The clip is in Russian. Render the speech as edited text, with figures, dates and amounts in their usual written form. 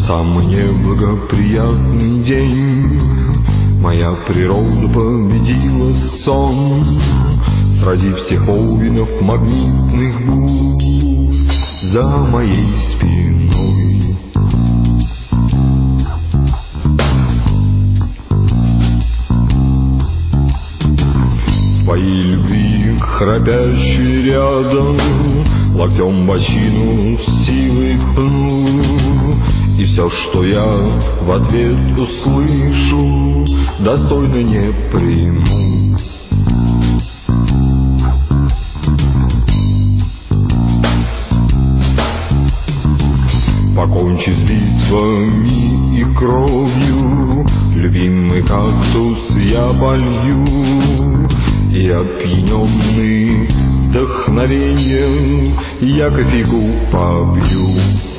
самый неблагоприятный день моя природа победила сон среди всех воинов магнитных бурь за моей спиной. Своей любви к храпящей рядом локтем бочину с силой пну, и все, что я в ответ услышу, достойно не приму. Покончи с битвами и кровью, любимый кактус я полью, и опьяненный вдохновением я кофейку побью.